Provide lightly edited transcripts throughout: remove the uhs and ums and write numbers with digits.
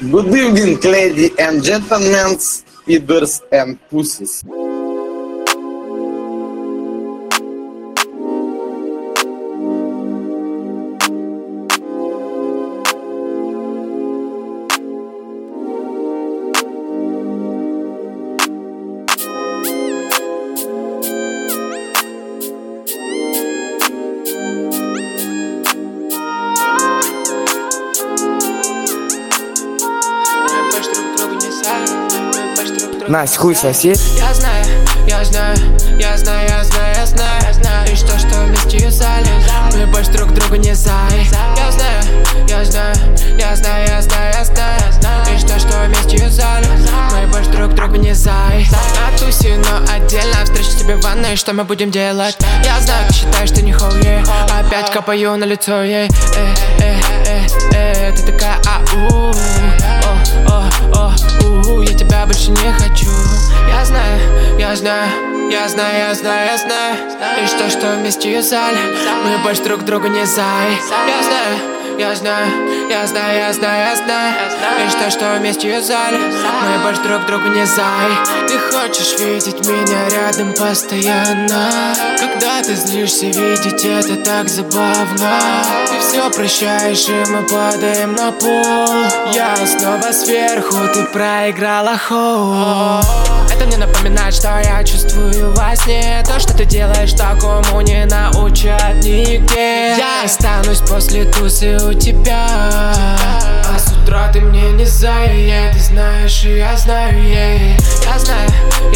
Good evening, ladies and gentlemen, speeders and pussies. Настя, хуй соси. Я знаю, и что вместе юзали мы больше друг другу не зай. Я знаю, и что вместе юзали мы больше друг другу не зай. На тусе, но отдельно встречу тебе в ванной, что мы будем делать? Я знаю, ты считаешь, что не хоуе. Опять капаю на лицо ей. Ты такая ау. Я тебя больше не хочу. Я знаю, и что вместе юзали мы больше друг другу не зай. Я знаю, и что вместе юзали мы больше друг другу не зай. Ты хочешь видеть меня рядом постоянно. Когда ты злишься, видеть это так забавно. Ты все прощаешь, и мы падаем на пол. Я снова сверху, ты проиграла хоу. Это мне напоминает, что я чувствую во сне. То, что ты делаешь, такому не научат нигде. Я останусь после тусы у тебя, а с утра ты мне не зай. Ты знаешь, и я знаю. Я знаю,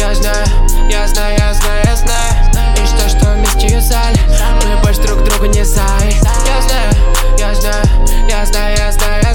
и что вместе юзали мы больше друг другу не зай. Я знаю,